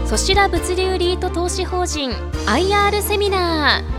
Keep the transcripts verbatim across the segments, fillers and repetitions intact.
ソシラ物流リート投資法人 アイアール セミナー。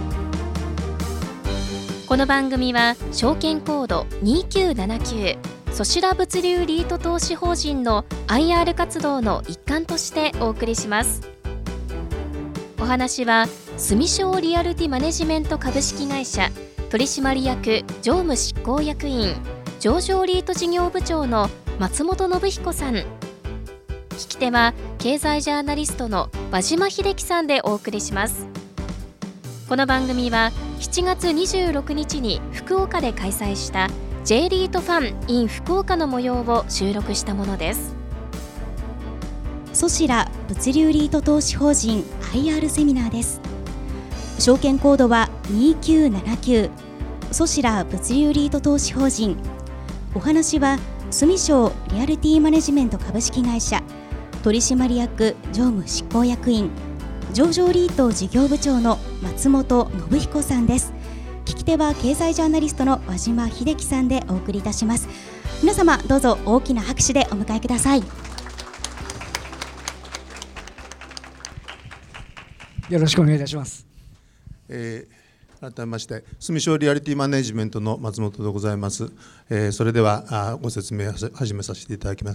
この番組は証券コードにきゅうななきゅうソシラ物流リート投資法人の アイアール 活動の一環としてお送りします。お話は住商リアルティマネジメント株式会社取締役常務執行役員上場リート事業部長の松本信彦さん。聞き手は経済ジャーナリストの和島秀樹さんでお送りします。この番組はしちがつにじゅうろくにちに福岡で開催した J リートファン in 福岡の模様を収録したものです。 ソシラ物流リート投資法人 アイアール セミナーです。証券コードはにきゅうななきゅうソシラ物流リート投資法人。お話は住商リアルティマネジメント株式会社取締役常務執行役員上場リート事業部長の松本信彦さんです。聞き手は経済ジャーナリストの和島秀樹さんでお送りいたします。皆様どうぞ大きな拍手でお迎えください。 よろしくお願いいたします。 えー、改めまして住商リアリティマネジメントの松本でございます。えー、それではご説明を始めさせていただきます。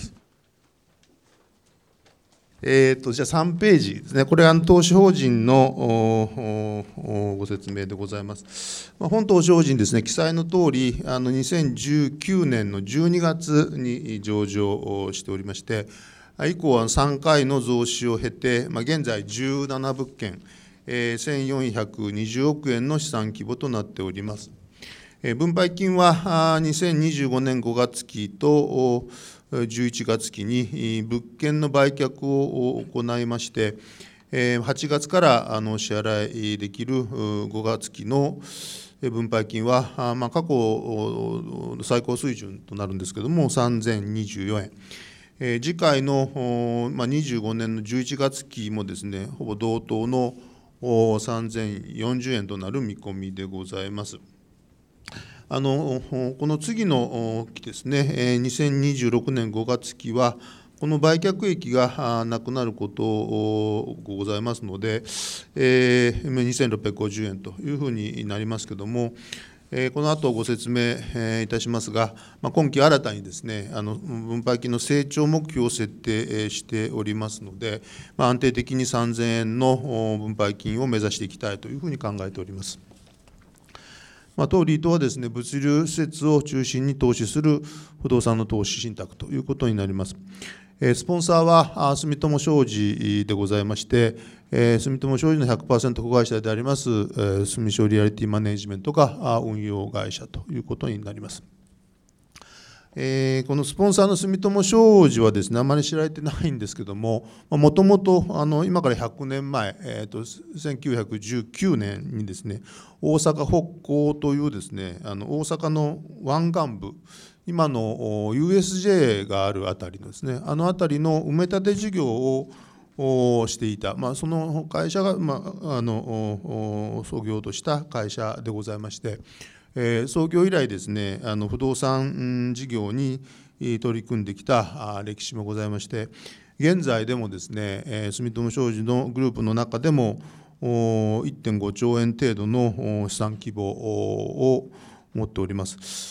えー、とじゃあさんページですね。これは投資法人のご説明でございます。まあ、本投資法人ですね、記載の通りあのにせんじゅうきゅうねんのじゅうにがつに上場しておりまして、以降はさんかいの増資を経て、まあ、現在じゅうななぶっけん、えー、せんよんひゃくにじゅうおくえんの資産規模となっております。えー、分配金はにせんにじゅうごねんごがつきとじゅういちがつきに物件の売却を行いまして、はちがつから支払いできるごがつきの分配金は、まあ、過去最高水準となるんですけれどもさんぜんにじゅうよえん。次回のにじゅうごねんのじゅういちがつきもですね、ほぼ同等のさんぜんよんじゅうえんとなる見込みでございます。あのこの次の期ですね、にせんにじゅうろくねんごがつきは、この売却益がなくなることがございますので、にせんろっぴゃくごじゅうえんというふうになりますけれども、この後ご説明いたしますが、今期新たにですね、あの分配金の成長目標を設定しておりますので、安定的にさんぜんえんの分配金を目指していきたいというふうに考えております。まあ、当リートはですね、物流施設を中心に投資する不動産の投資信託ということになります。スポンサーは住友商事でございまして、住友商事の ひゃくパーセント 子会社であります住商リアリティマネジメントが運用会社ということになります。えー、このスポンサーの住友商事はですね、あまり知られてないんですけども、もともと今からひゃくねんまえ、えー、とせんきゅうひゃくじゅうきゅうねんにですね、大阪北港というですね、あの大阪の湾岸部、今の ユーエスジェー があるあたりのですね、あのあたりの埋め立て事業をしていた、まあ、その会社が、まあ、あの創業とした会社でございまして、えー、創業以来ですね、あの不動産事業に取り組んできた歴史もございまして、現在でもですね、えー、住友商事のグループの中でも いってんごちょうえん程度の資産規模を持っております。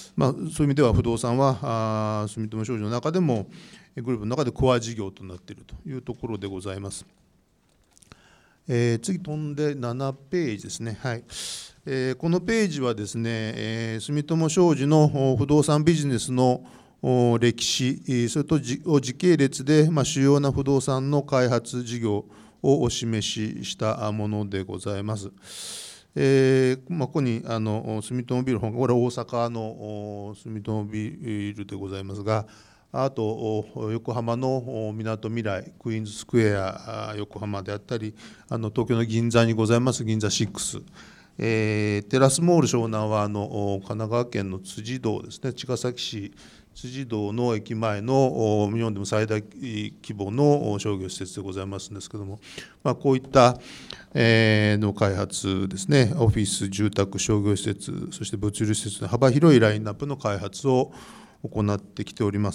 まあ、そういう意味では不動産は住友商事の中でもグループの中でコア事業となっているというところでございます。えー、次飛んでななページですね。はい。えー、このページはですね、えー、住友商事の不動産ビジネスの歴史、それと時系列で、まあ、主要な不動産の開発事業をお示ししたものでございます。えーまあ、ここにあの住友ビル、これは大阪の住友ビルでございますが、あと横浜のみなとみらい、クイーンズスクエア横浜であったり、あの東京の銀座にございます銀座シックス、えー、テラスモール湘南はあの神奈川県の辻堂ですね、茅ヶ崎市辻堂の駅前の日本でも最大規模の商業施設でございますんですけども、まあ、こういった、えー、の開発ですね、オフィス、住宅、商業施設、そして物流施設の幅広いラインナップの開発を行ってきております。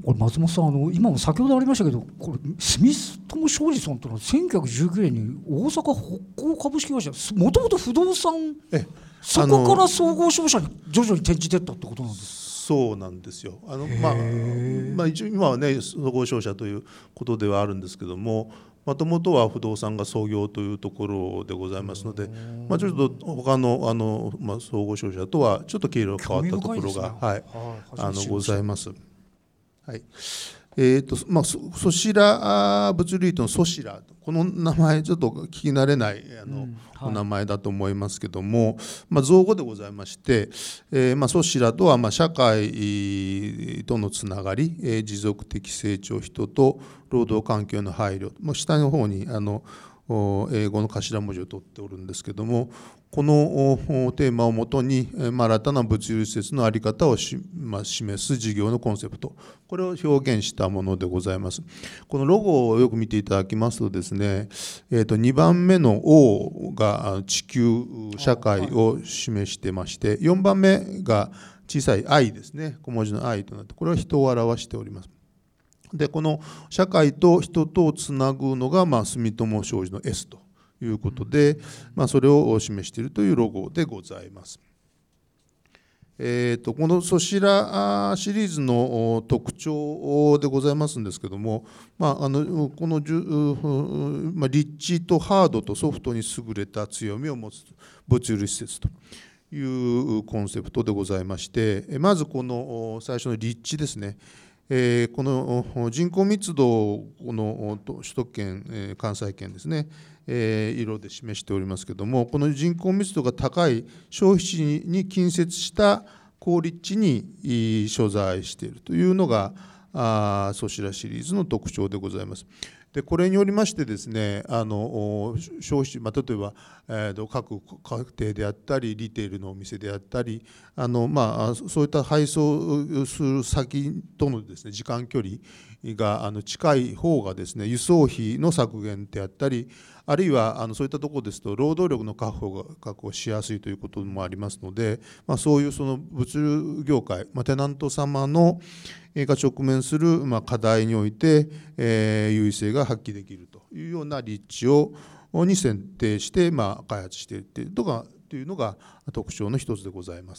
これ松本さん、あの今も先ほどありましたけど、これ住友商事さんというのはせんきゅうひゃくじゅうきゅうねんに大阪北港株式会社、もともと不動産、 えそこから総合商社に徐々に転じていったってことなんです。 そうなんですよ。あの、まあまあ、一応今はね総合商社ということではあるんですけども、もともとは不動産が創業というところでございますので、まあ、ちょっと他のあの、まあ、総合商社とはちょっと経路が変わったところが、ね、はい、あのございます。はい。えーとまあ、そソシラ物流とのソシラ、この名前ちょっと聞き慣れないあの、うんはい、お名前だと思いますけども、まあ、造語でございまして、えーまあ、ソシラとはまあ社会とのつながり、えー、持続的成長、人と労働環境の配慮、もう下の方にあの英語の頭文字を取っておるんですけども、このテーマをもとに、まあ、新たな物流施設の在り方をし、まあ、示す事業のコンセプト、これを表現したものでございます。このロゴをよく見ていただきますとですね、えー、とにばんめの O が地球社会を示してまして、よんばんめが小さい I ですね、小文字の I となって、これは人を表しております。でこの社会と人とをつなぐのが、まあ、住友商事の S ということで、まあ、それを示しているというロゴでございます。えー、とこのソシラシリーズの特徴でございますんですけども、まあ、あのこの、まあ、立地とハードとソフトに優れた強みを持つ物流施設というコンセプトでございまして、まずこの最初の立地ですね。えー、この人口密度をこの首都圏、えー、関西圏ですね、えー、色で示しておりますけれども、この人口密度が高い消費地に近接した好立地に所在しているというのがあソシラシリーズの特徴でございます。でこれによりましてですね、あの消費地、まあ、例えば、えー、と各家庭であったりリテールのお店であったり、あの、まあ、そういった配送する先とのですね時間距離があの近い方がですね輸送費の削減であったり、あるいはあのそういったところですと労働力の確保が確保しやすいということもありますので、まあ、そういうその物流業界、まあ、テナント様のが直面するまあ課題において、えー、優位性が発揮できるというような立地をに選定してまあ開発しているというのが、というのが特徴の一つでございます。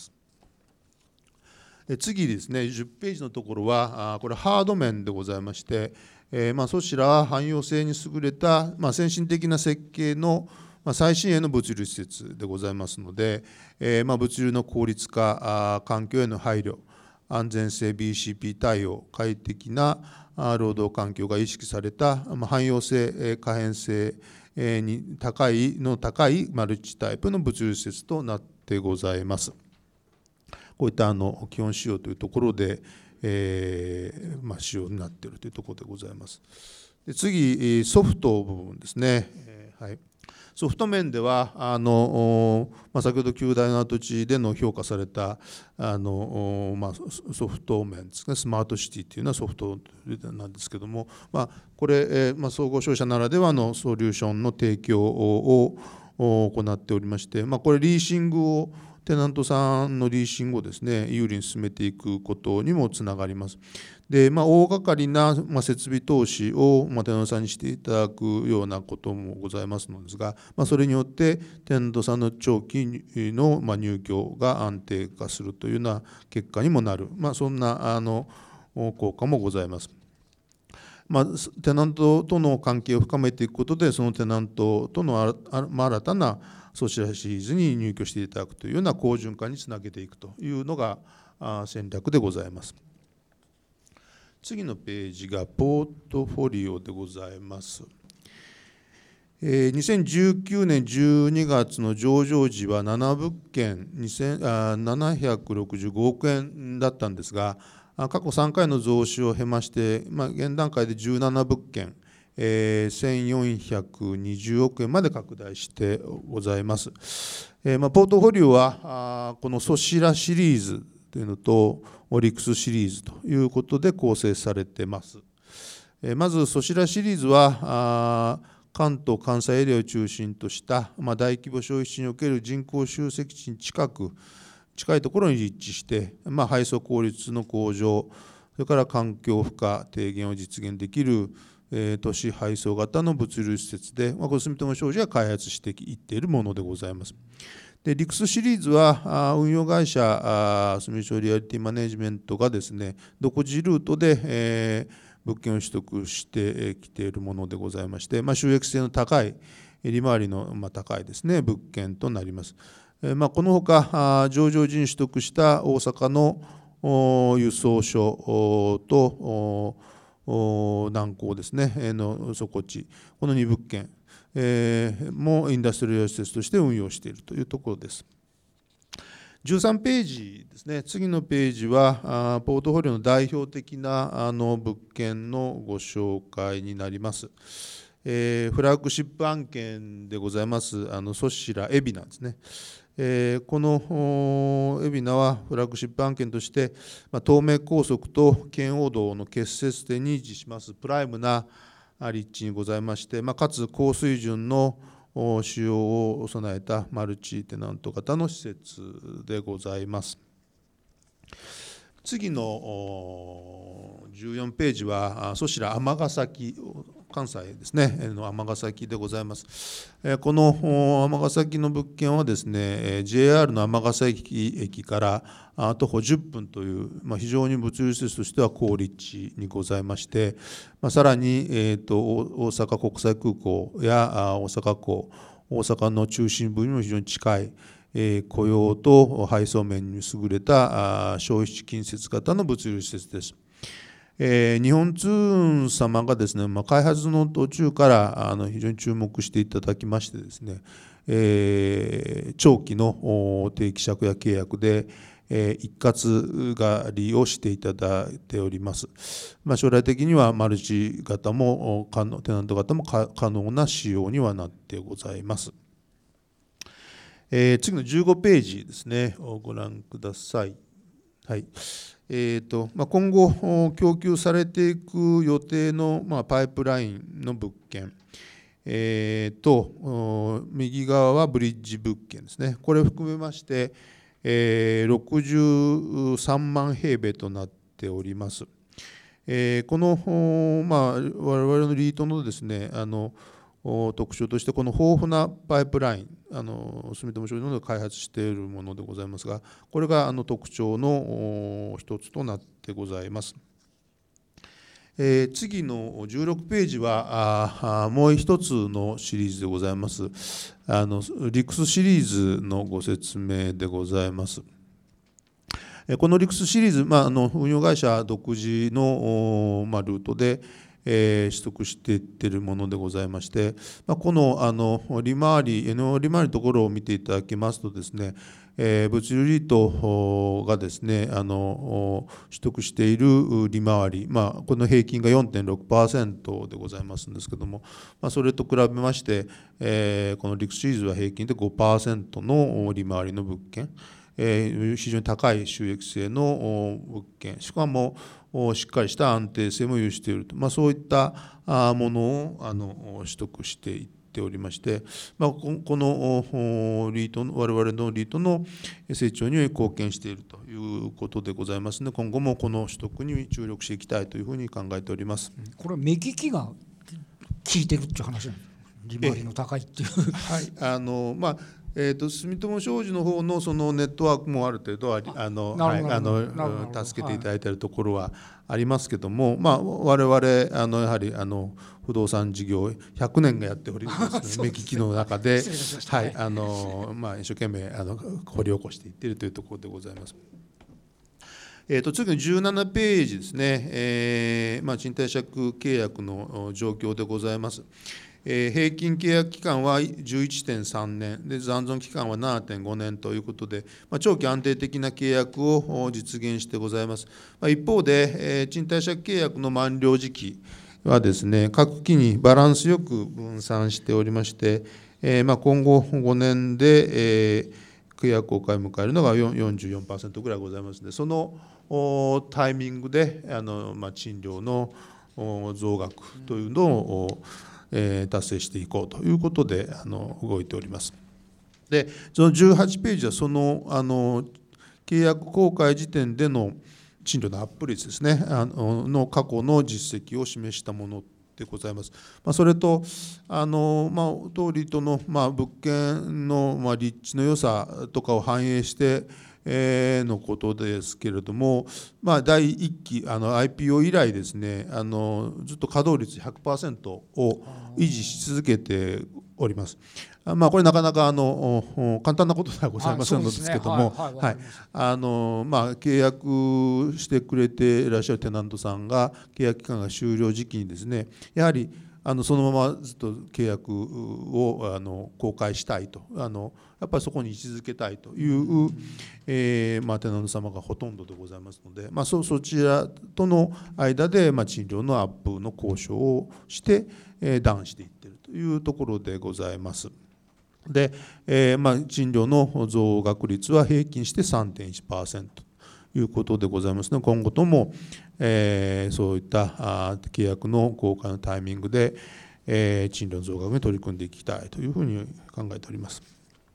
次ですね、じゅっページのところはこれハード面でございまして、えー、まあそちらは汎用性に優れた、まあ、先進的な設計の最新鋭の物流施設でございますので、えー、まあ物流の効率化、環境への配慮、安全性 ビーシーピー 対応、快適な労働環境が意識された汎用性、可変性に高いの高いマルチタイプの物流施設となってございます。こういったあの基本仕様というところで、えーまあ、仕様になっているというところでございます。で次、ソフト部分ですね。えーはい、ソフト面ではあの、まあ、先ほど九大の跡地での評価されたあの、まあ、ソフト面ですね、スマートシティというのはソフトなんですけども、まあ、これ、えーまあ、総合商社ならではのソリューションの提供を行っておりまして、まあ、これリーシングをテナントさんのリーシングをですね有利に進めていくことにもつながります。で、まあ、大掛かりな、まあ、設備投資を、まあ、テナントさんにしていただくようなこともございますのですが、まあ、それによってテナントさんの長期の、まあ、入居が安定化するというような結果にもなる、まあ、そんなあの効果もございます。まあ、テナントとの関係を深めていくことで、そのテナントとの新たなソシラシリーズに入居していただくというような好循環につなげていくというのが戦略でございます。次のページがポートフォリオでございます。にせんじゅうきゅうねんじゅうにがつの上場時はななぶっけんななひゃくろくじゅうごおくえんだったんですが、過去さんかいの増資を経まして、まあ、現段階でじゅうななぶっけん、えー、せんよんひゃくにじゅうおくえんまで拡大してございます。えーまあ、ポートフォリオはあこのソシラシリーズというのとオリクスシリーズということで構成されています。えー、まずソシラシリーズはあ関東関西エリアを中心とした、まあ、大規模消費地における人口集積地に近く近いところに立地して、まあ、配送効率の向上、 それから環境負荷低減を実現できる、えー、都市配送型の物流施設で、まあ、これ住友商事が開発していっているものでございます。でリクスシリーズは運用会社住商リアリティマネジメントがですね独自ルートで、えー、物件を取得してきているものでございまして、まあ、収益性の高い利回りの、まあ、高いですね物件となります。えーまあ、このほか上場時に取得した大阪の輸送所と南港ですねの底地、このに物件、えー、もインダストリアル施設として運用しているというところです。じゅうさんページですね。次のページはポートフォリオの代表的なあの物件のご紹介になります。えー、フラッグシップ案件でございますあのソシラ海老名ですね。えー、この海老名はフラッグシップ案件として、まあ、東名高速と圏央道の結節点に位置しますプライムな立地にございまして、まあ、かつ高水準の使用を備えたマルチテナント型の施設でございます。次のじゅうよんページはソシラ尼崎、関西ですねの尼崎でございます。この尼崎の物件はですね ジェイアール の尼崎駅から徒歩じゅっぷんという、まあ、非常に物流施設としては好立地にございまして、まあ、さらに、えーと、大阪国際空港や大阪港、大阪の中心部にも非常に近い、えー、雇用と配送面に優れた消費地近接型の物流施設です。えー、日本通運様がですね、まあ、開発の途中からあの非常に注目していただきましてですね、えー、長期の定期借家契約で、えー、一括借りをしていただいております。まあ、将来的にはマルチ型も可能、テナント型も可能な仕様にはなってございます。えー、次のじゅうごページですね、をご覧ください。はい。えーとまあ、今後供給されていく予定の、まあ、パイプラインの物件、えー、と右側はブリッジ物件ですね。これを含めまして、えー、ろくじゅうさんまん平米となっております。えー、この、まあ、我々のリートのですねあの特徴としてこの豊富なパイプライン、あの住友商事の開発しているものでございますが、これがあの特徴の一つとなってございます。えー、次のじゅうろくページはあもう一つのシリーズでございます。あのリクスシリーズのご説明でございます。このリクスシリーズ、まあ、あの運用会社独自の、まあ、ルートでえー、取得していっているものでございまして、まあ、この、あの利回り、エヌオー 利回りのところを見ていただきますとですね、えー、物流リートがですね、あの取得している利回り、まあ、この平均が よんてんろくパーセント でございますんですけども、まあ、それと比べまして、えー、このリクスシリーズは平均で ごパーセント の利回りの物件、えー、非常に高い収益性の物件、しかもしっかりした安定性も有していると、まあ、そういったものをあの取得していっておりまして、まあ、このリートの我々のリートの成長に貢献しているということでございますので、今後もこの取得に注力していきたいというふうに考えております。 これは目利きが効いてるっていう話なんです。利回りの高いっていう。 はい、あのまあえー、と住友商事の方のそのネットワークもある程度ああの、はい、あの助けていただいているところはありますけども、まあ、我々あのやはりあの不動産事業ひゃくねんがやっております目利きの中で、はいあのまあ、一生懸命あの掘り起こしていっているというところでございます。えー、と次のじゅうななページですね、えーまあ、賃貸借契約の状況でございます。えー、平均契約期間は じゅういってんさんねんで、残存期間は ななてんごねんということで、まあ、長期安定的な契約を実現してございます。まあ、一方で、えー、賃貸借契約の満了時期はですね、各期にバランスよく分散しておりまして、えーまあ、今後ごねんで、えー、契約を買い迎えるのが よんじゅうよんパーセント ぐらいございますので、そのタイミングであの、まあ、賃料の増額というのをえー、達成していこうということであの動いております。でそのじゅうはちページはそのあの契約公開時点での、 賃料のアップ率ですね、あのの過去の実績を示したものでございます。まあ、それとあの、まあ、当リートの、まあ、物件の、まあ、立地の良さとかを反映してえー、のことですけれども、まあ、だいいっきあの アイピーオー 以来ですね、あのずっと稼働率 ひゃくパーセント を維持し続けております。まあ、これなかなかあの簡単なことではございませんのですけども、契約してくれていらっしゃるテナントさんが契約期間が終了時期にですね、やはりあのそのままずっと契約をあの公開したいと、あのやっぱりそこに位置づけたいという、えーまあ、テナント様がほとんどでございますので、まあ、そ, そちらとの間で、まあ、賃料のアップの交渉をして、えー、ダウンしていっているというところでございます。で、えーまあ、賃料の増額率は平均して さんてんいちパーセント ということでございますので、今後とも、えー、そういったあ契約の公開のタイミングで、えー、賃料の増額に取り組んでいきたいというふうに考えております。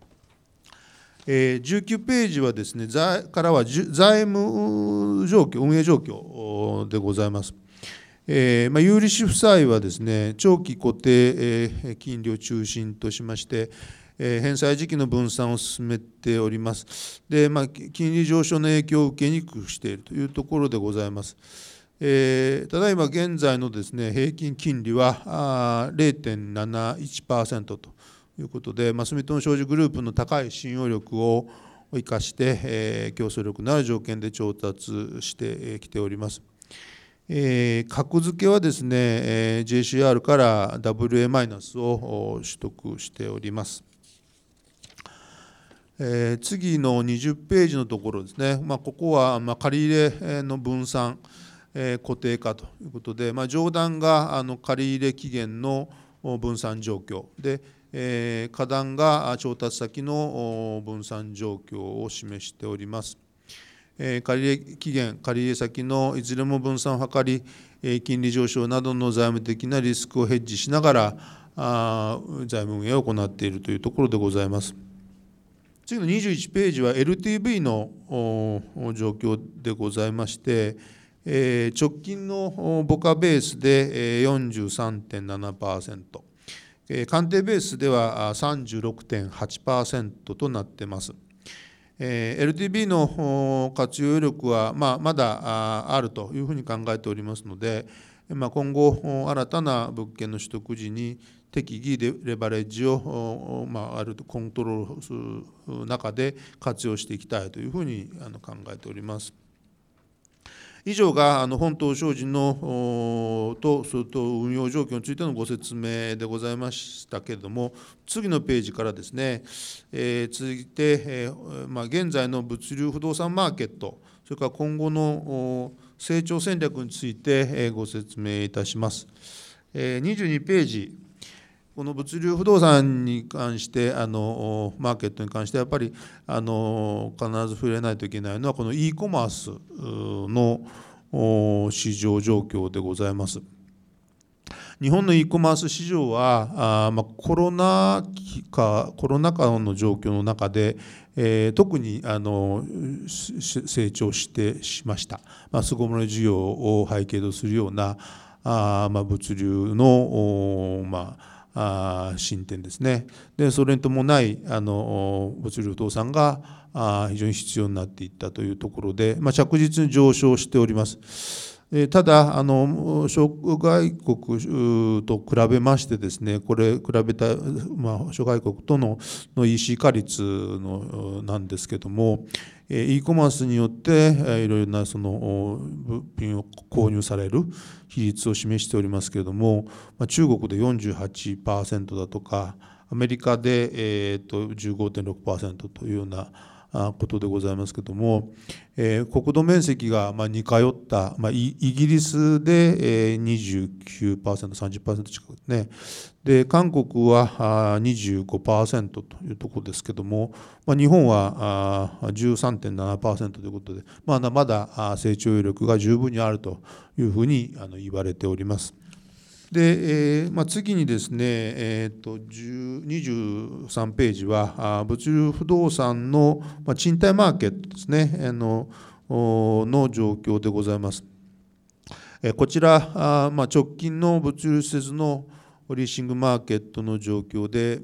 じゅうきゅうページはですね、からは財務状況、運営状況でございます。えーまあ、有利子負債はですね、長期固定金利を中心としまして、えー、返済時期の分散を進めております。で、まあ、金利上昇の影響を受けにくくしているというところでございます。えー、ただいま現在のですね、平均金利は ゼロてんなないちパーセント ということで、まあ、住友商事グループの高い信用力を生かして、えー、競争力のある条件で調達してきております。えー、格付けはですね、えー、ジェーシーアール から ダブリューエー マイナスを取得しております。えー、次のにじゅうページのところですね、まあ、ここはまあ借入の分散、えー、固定化ということで、まあ、上段があの借入期限の分散状況で、えー、下段が調達先の分散状況を示しております。えー、借入期限、借入先のいずれも分散を図り、えー、金利上昇などの財務的なリスクをヘッジしながらあ財務運営を行っているというところでございます。次のにじゅういちページは エルティーブイ の状況でございまして、えー、直近の母価ベースで よんじゅうさんてんななパーセント、鑑定ベースでは さんじゅうろくてんはちパーセント となっています。エルティーブイ の活用力はまあまだあるというふうに考えておりますので、まあ、今後新たな物件の取得時に適宜でレバレッジを、まあ、あるコントロールする中で活用していきたいというふうに考えております。以上があの本東商事のとそれと運用状況についてのご説明でございましたけれども、次のページからですね、えー、続いて、えーまあ、現在の物流不動産マーケット、それから今後の成長戦略についてご説明いたします。えー、にじゅうにページ、この物流不動産に関してあのマーケットに関してやっぱりあの必ず触れないといけないのはこの e コマースの市場状況でございます。日本の e コマース市場はあ、まあ、コロナ禍コロナ禍の状況の中で、えー、特にあの成長してしました。まあ、巣ごもり需要を背景とするようなあ、まあ、物流のまあ進展ですね。でそれに伴いあの物流不動産が非常に必要になっていったというところで、まあ、着実に上昇しております。ただあの諸外国と比べましてですね、これ比べた、まあ、諸外国との イーシー 化率のなんですけども、e コマースによっていろいろなその物品を購入される比率を示しておりますけれども、中国で よんじゅうはちパーセント だとかアメリカで、えー、と じゅうごてんろくパーセント というようなことでございますけれども、えー、国土面積がまあ似通った、まあ、イギリスで、えー、にじゅうきゅうパーセント、さんじゅっパーセント 近くですね。で韓国は にじゅうごパーセント というところですけれども、まあ、日本は じゅうさんてんななパーセント ということで、まだまだ成長余力が十分にあるというふうに言われております。で、えーまあ、次にですね、えー、とにじゅうさんページは物流不動産の賃貸マーケットですね、あのの状況でございます。こちら、まあ、直近の物流施設のリーシングマーケットの状況で、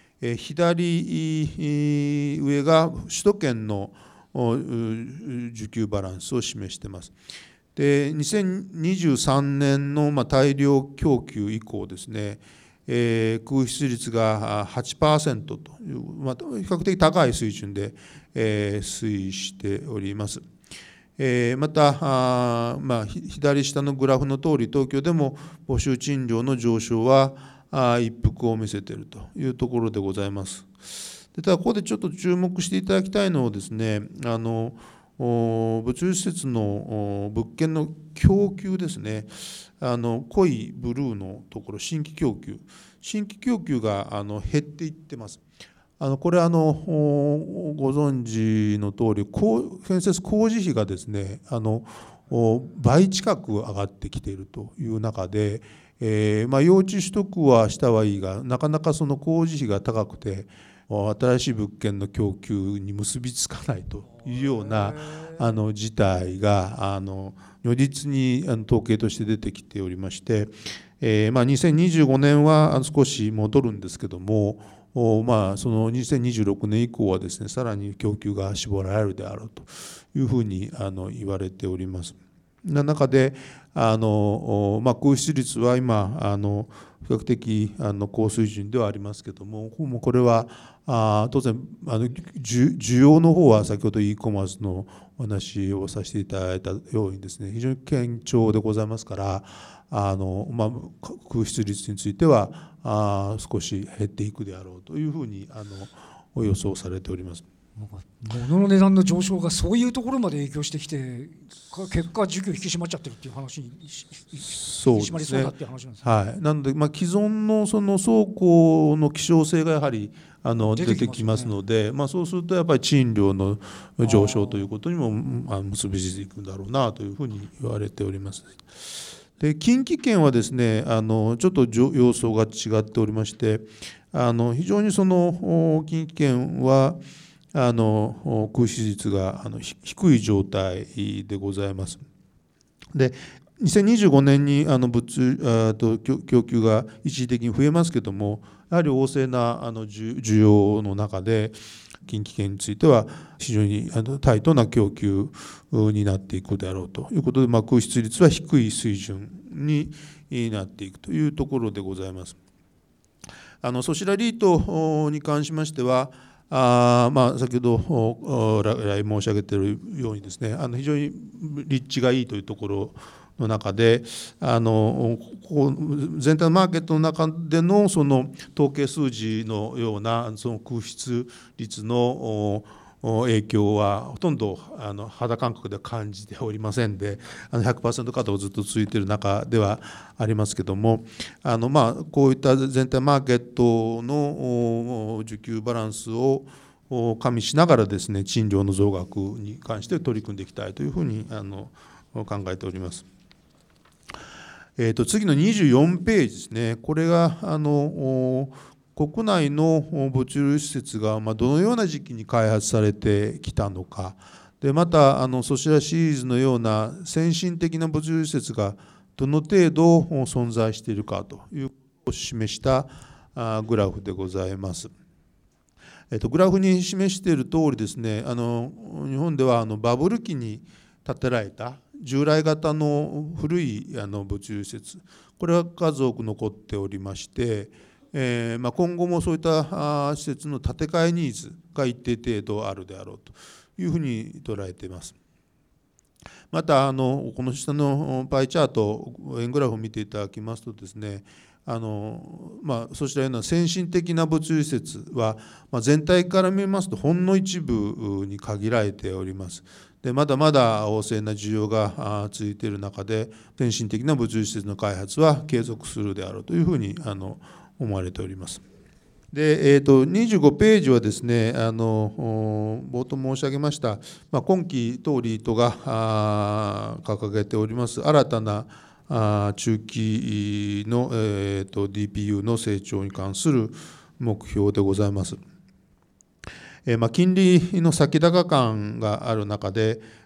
左上が首都圏の需給バランスを示しています。で、にせんにじゅうさんねんの大量供給以降ですね、えー、空室率が はちパーセント という、まあ、比較的高い水準で、えー、推移しております。えー、またあ、まあ、左下のグラフのとおり、東京でも募集賃料の上昇はあ一服を見せているというところでございます。でただ、ここでちょっと注目していただきたいのはですね、あの物流施設の物件の供給ですね、あの濃いブルーのところ、新規供給、新規供給があの減っていってます。あのこれあのご存知の通り、建設工事費がですね、あの倍近く上がってきているという中で、えーまあ、用地取得はしたはいいが、なかなかその工事費が高くて、新しい物件の供給に結びつかないというようなあの事態があの如実にあの統計として出てきておりまして、えーまあ、にせんにじゅうごねんは少し戻るんですけども、まあ、そのにせんにじゅうろくねん以降はですね、さらに供給が絞られるであろうというふうにあの言われております。な中であの、まあ、空室率は今あの比較的あの高水準ではありますけども、これはあ当然あの需要の方は先ほど e コマースのお話をさせていただいたようにですね、非常に堅調でございますから、あの、まあ、空室率についてはあ少し減っていくであろうというふうにあの予想されております。 物の値段の上昇がそういうところまで影響してきて、結果需給引き締まっちゃってるっていう話に、 そうですね、引き締まりそうだっていう話なんですね。はい、なので、まあ、既存のその倉庫の希少性がやはりあの出てきますので、まあ、そうするとやっぱり賃料の上昇ということにもまあ結びついていくんだろうなというふうに言われております。で、近畿圏はですね、あのちょっと様相が違っておりまして、あの非常にその近畿圏はあの空室率があの低い状態でございます。で、にせんにじゅうごねんにあの物あと供給が一時的に増えますけども、やはり旺盛なあの需要の中で近畿圏については非常にあのタイトな供給になっていくであろうということで、まあ、空室率は低い水準になっていくというところでございます。あのソシラリートに関しましては、あまあ、先ほど来申し上げているようにですね、あの非常に立地がいいというところの中で、あのこう全体のマーケットの中でのその統計数字のようなその空室率の影響はほとんどあの肌感覚では感じておりませんで、あの ひゃくパーセント 稼働ずっと続いている中ではありますけども、あのまあこういった全体マーケットの需給バランスを加味しながらですね、賃料の増額に関して取り組んでいきたいというふうにあの考えております。えー、と次のにじゅうよんページですね。これがあの国内の物流施設がどのような時期に開発されてきたのか、でまたあのソシラシリーズのような先進的な物流施設がどの程度存在しているかということを示したグラフでございます。えー、とグラフに示している通りですね、あの日本ではあのバブル期に建てられた従来型の古いあの物流施設、これは数多く残っておりまして、えーまあ、今後もそういった施設の建て替えニーズが一定程度あるであろうというふうに捉えています。またあのこの下のパイチャート、円グラフを見ていただきますとですね、あのまあ、そうしたような先進的な物流施設は、まあ、全体から見ますとほんの一部に限られております。でまだまだ旺盛な需要が続いている中で、先進的な物流施設の開発は継続するであろうというふうにあの思われております。で、えー、とにじゅうごページはですね、あの冒頭申し上げました、まあ、今期当リートが掲げております新たな中期の、えー、と ディーピーユー の成長に関する目標でございます。えーまあ、金利の先高感がある中で、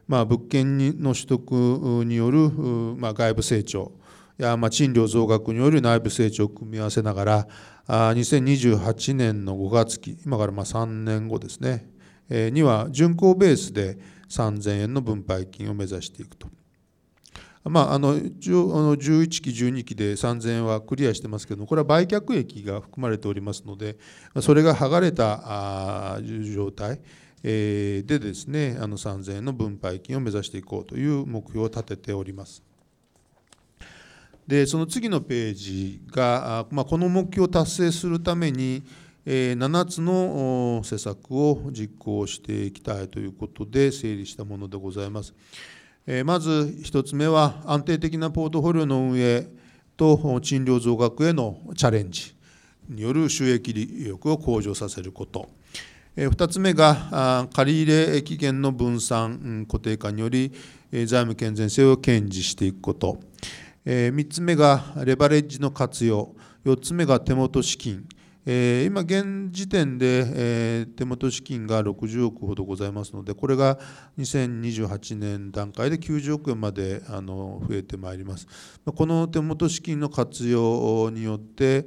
まあ、物件の取得による、まあ、外部成長や、まあ、賃料増額による内部成長を組み合わせながら、にせんにじゅうはちねんのごがつき、今からまあさんねんごですね、えー、には巡航ベースでさんぜんえんの分配金を目指していくと。まあ、あのじゅういちきじゅうにきでさんぜんえんはクリアしてますけども、これは売却益が含まれておりますので、それが剥がれた状態でですね、あのさんぜんえんの分配金を目指していこうという目標を立てております。でその次のページが、まあ、この目標を達成するためにななつの施策を実行していきたいということで整理したものでございます。まずひとつめは安定的なポートフォリオの運営と賃料増額へのチャレンジによる収益利益を向上させること。ふたつめが借入期限の分散固定化により財務健全性を堅持していくこと。みっつめがレバレッジの活用。よっつめが手元資金。今現時点で手元資金がろくじゅうおくほどございますので、これがにせんにじゅうはちねん段階できゅうじゅうおくえんまで増えてまいります。この手元資金の活用によって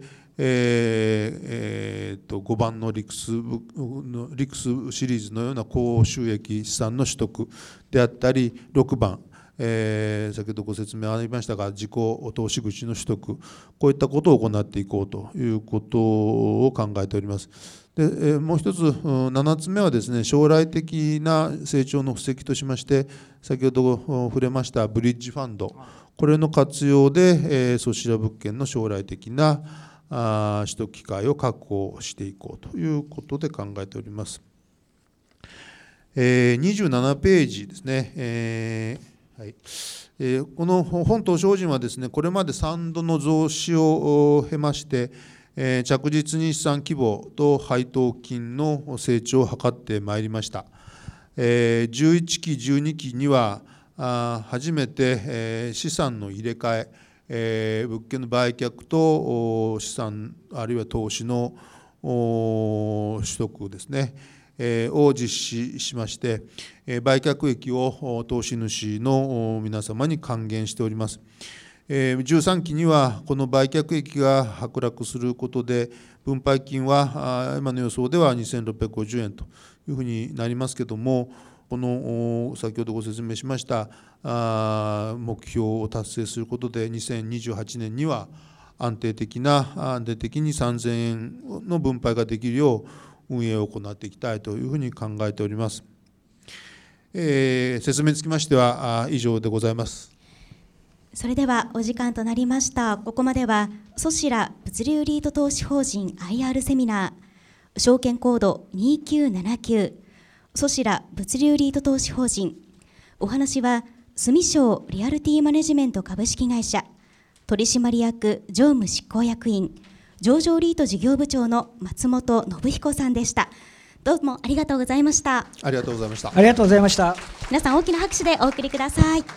えーえー、とごばんのリクスリクスシリーズのような高収益資産の取得であったり、ろくばん、えー、先ほどご説明ありましたが自己投資口の取得、こういったことを行っていこうということを考えております。で、えー、もう一つななつめはですね、将来的な成長の布石としまして、先ほど触れましたブリッジファンド、これの活用で、えー、ソシラ物件の将来的な取得機会を確保していこうということで考えております。えー、にじゅうななページですね。えーはいえー、この本投資法人はですね、これまでさんどの増資を経まして、えー、着実に資産規模と配当金の成長を図ってまいりました。えー、じゅういちきじゅうにきにはあ初めて、えー、資産の入れ替ええー、物件の売却と資産あるいは投資の取得ですね、えー、を実施しまして、えー、売却益を投資主の皆様に還元しております。えー、じゅうさんきにはこの売却益が剥落することで分配金は今の予想ではにせんろっぴゃくごじゅうえんというふうになりますけども、この先ほどご説明しました目標を達成することでにせんにじゅうはちねんには安定的な安定的にさんぜんえんの分配ができるよう運営を行っていきたいというふうに考えております。えー、説明につきましては以上でございます。 それではお時間となりました。ここまではソシラ物流リート投資法人 アイアール セミナー、証券コードにきゅうななきゅうソシラ物流リート投資法人。お話は住商リアルティマネジメント株式会社取締役常務執行役員上場リート事業部長の松本信彦さんでした。どうもありがとうございました。 ありがとうございました。 ありがとうございました。 皆さん大きな拍手でお送りください。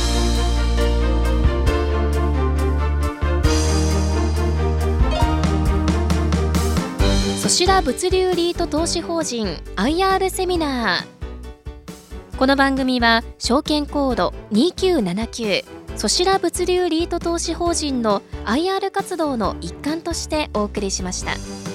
ソシラ物流リート投資法人 アイアール セミナー。この番組は証券コードにきゅうななきゅうソシラ物流リート投資法人の アイアール 活動の一環としてお送りしました。